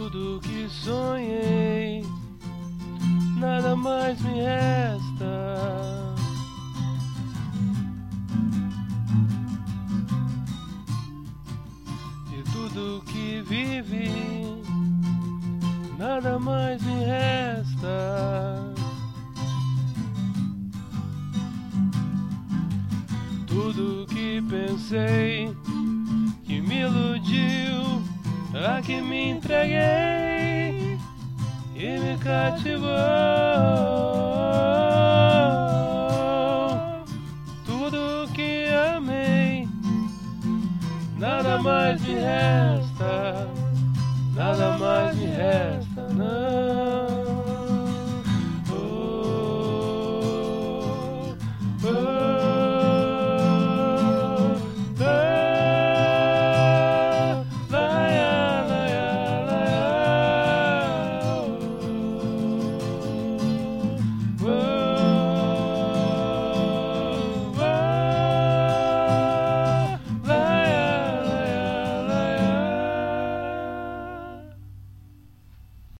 tudo que sonhei, nada mais me resta. De tudo que vivi, nada mais me resta. Tudo que pensei, que me iludiu, a que me entreguei e me cativou. Tudo que amei, nada mais me resta, nada mais me resta, não.